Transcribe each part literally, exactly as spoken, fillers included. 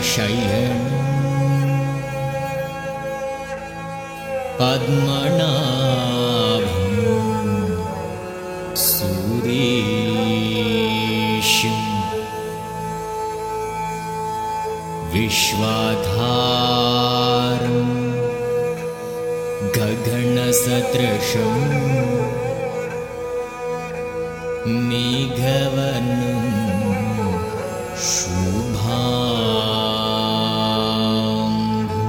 पद्मनाभं सुरेशं विश्वाधारं गगनसदृशं मेघवर्णं शुभांगं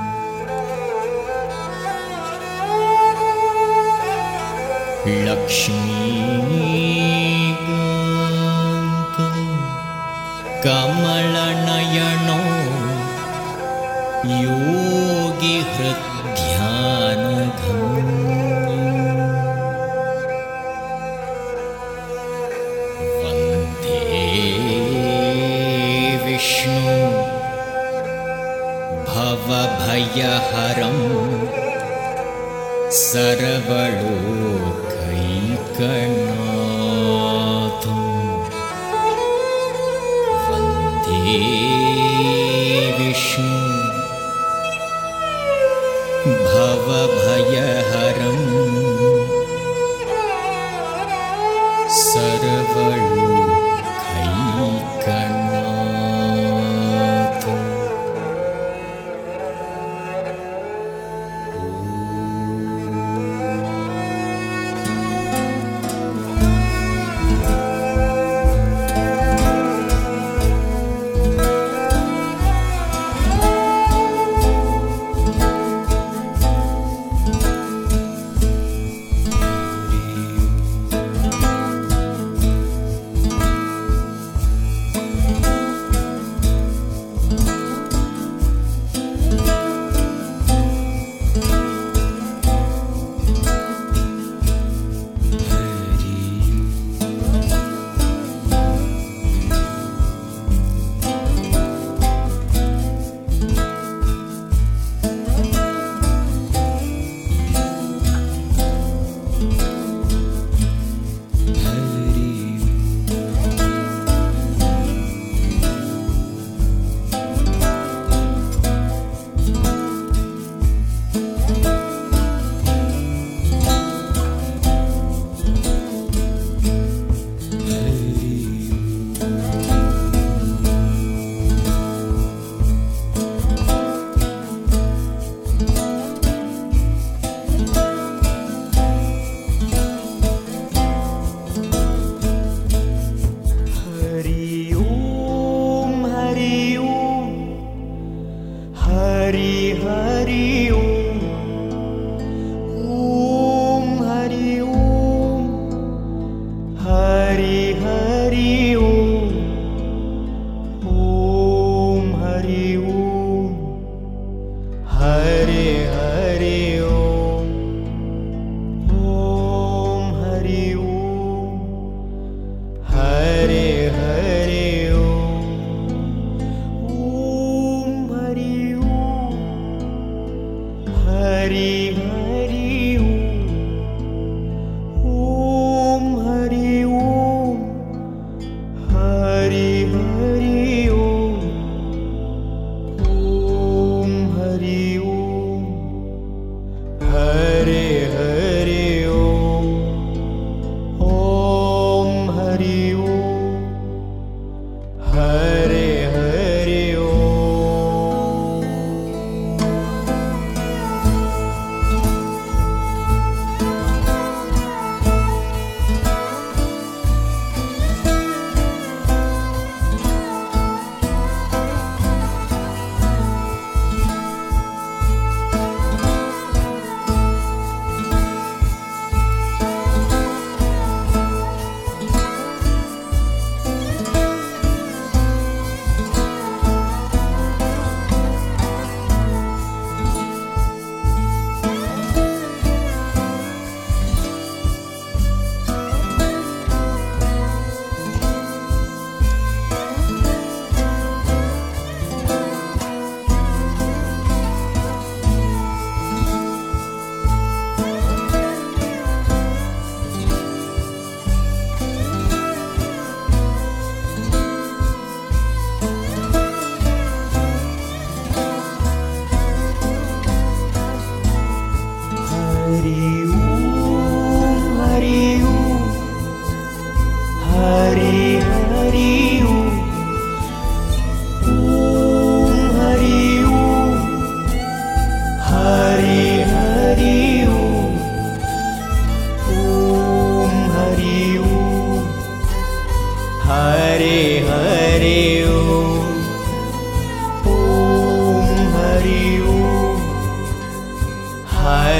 लक्ष्मीकान्तं कमलनयनो योगिहृद्ध्यानगम्यं वन्दे विष्णु भवभयहरं सर्वलोकैकनाथं वन्दे विष्णु भवभयहरं सर्वलोकैकनाथम्। Hare Om.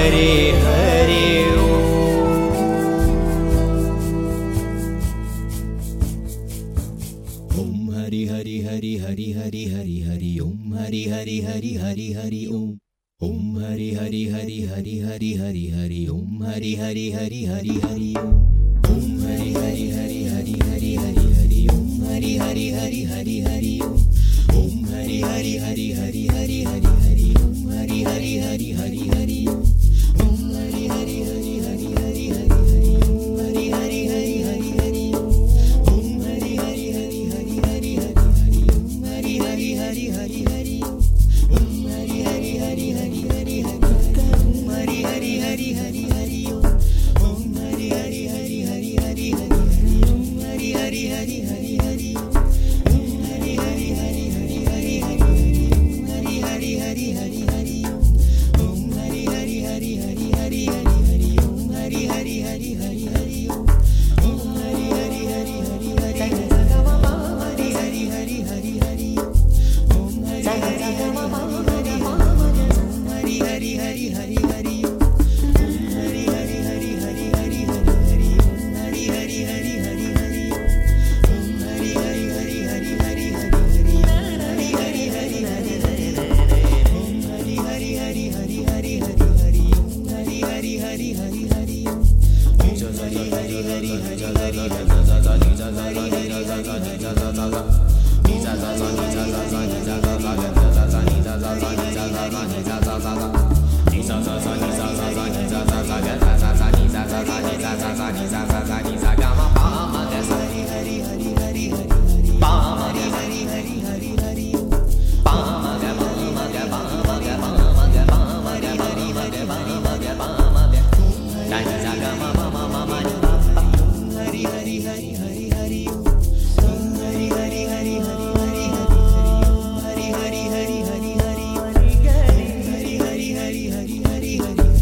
हरे हरे ओम हरि हरि हरि हरि हरि हरि हरि ओम हरि हरि हरि हरि हरि ओम ओम हरि हरि हरि हरि हरि हरि हरि ओम हरि हरि हरि हरि हरि ओम ओम हरि हरि हरि हरि हरि हरि हरि ओम हरि हरि हरि हरि हरि ओम ओम हरि हरि हरि हरि हरि हरि हरि ओम हरि हरि हरि हरि हरि ओम ओम हरि हरि हरि हरि हरि हरि हरि ओम हरि हरि हरि हरि हरि ओम ओम हरि हरि हरि हरि हरि हरि हरि ओम हरि हरि हरि हरि हरि ओम ओम हरि हरि हरि हरि हरि हरि ओम हरि हरि हरि हरि हरि ओम ओम हरि हरि हरि हरि हरि हरि हरि ओम हरि हरि हरि हरि हरि ओम ओम हरि हरि हरि हरि हरि हरि हरि ओम हरि हरि हरि हरि हरि ओम ओम हरि हरि हरि हरि हरि हरि हरि ओम हरि हरि हरि हरि हरि ओम ओम हरि हरि हरि हरि हरि हरि हरि हरि हरि हरि हरि ओम ओम हरि हरि हरि हरि हरि हरि ओम हरि हरि हरि हरि हरि ओम ओम हरि हरि हरि हरि हरि हरि हरि ओम हरि हरि हरि हरि हरि ओम ओम हरि हरि हरि हरि हरि हरि हरि ओम हरि हरि हरि हरि हरि ओम हरि हरि हरि हरि हरि हरि हरि ओम हरि हरि हरि हरि हरि ओम ओम हरि हरि हरि हरि हरि हरि हरि हरि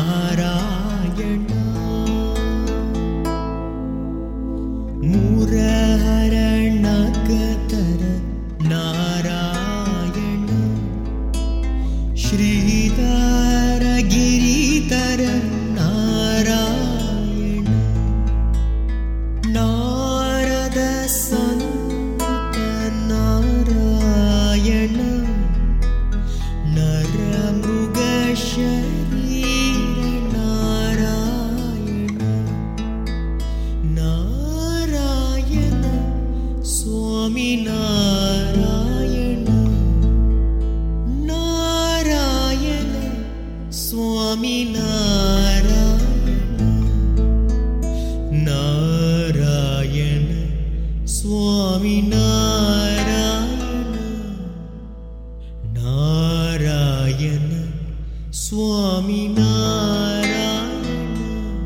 ನಾರಾಯಣ ಮುರಹರಣ ಕತರ ನಾರಾಯಣ ಶ್ರೀಧರ ಗಿರಿಧರ ನಾರಾಯಣ ನಾರದ ಸಂತ ನಾರಾಯಣ ನರ ಮೃಗ ಶರೀರ ನಾರಾಯಣ ನಾರಾಯಣ ಸ್ವಾಮಿ ನಾರಾಯಣ ನಾರಾಯಣ ಸ್ವಾಮಿ ನಾರಾಯಣ ನಾರಾಯಣ ಸ್ವಾಮಿ ನಾರಾಯಣ ನಾರಾಯಣ ಸ್ವಾಮಿ ನಾರಾಯಣ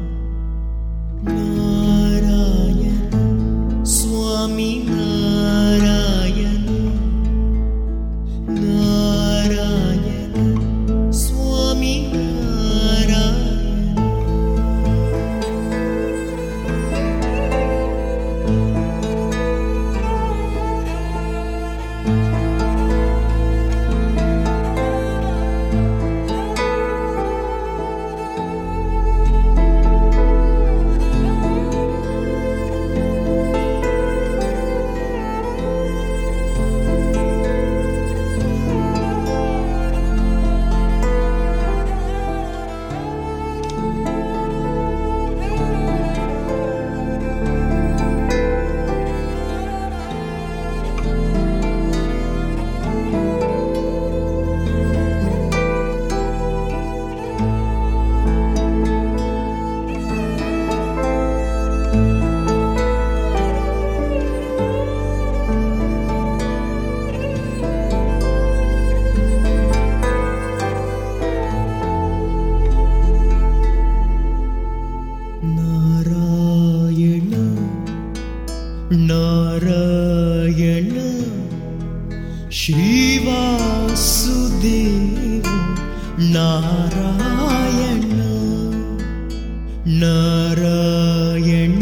ನಾರಾಯಣ ಸ್ವಾಮಿ ನಾರಾಯಣ ನಾರಾಯಣ ಸ್ವಾಮಿ ನಾರಾಯಣ ನಾರಾಯಣ ಶ್ರೀವಾಸುದೇವ ನಾರಾಯಣ ನಾರಾಯಣ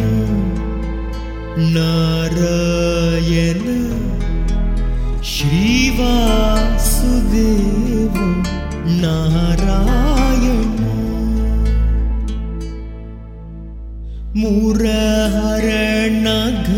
ನಾರಾಯಣ ಶ್ರೀವಾಸುದೇವ ನಾರಾಯಣ ಮುರಹರಣ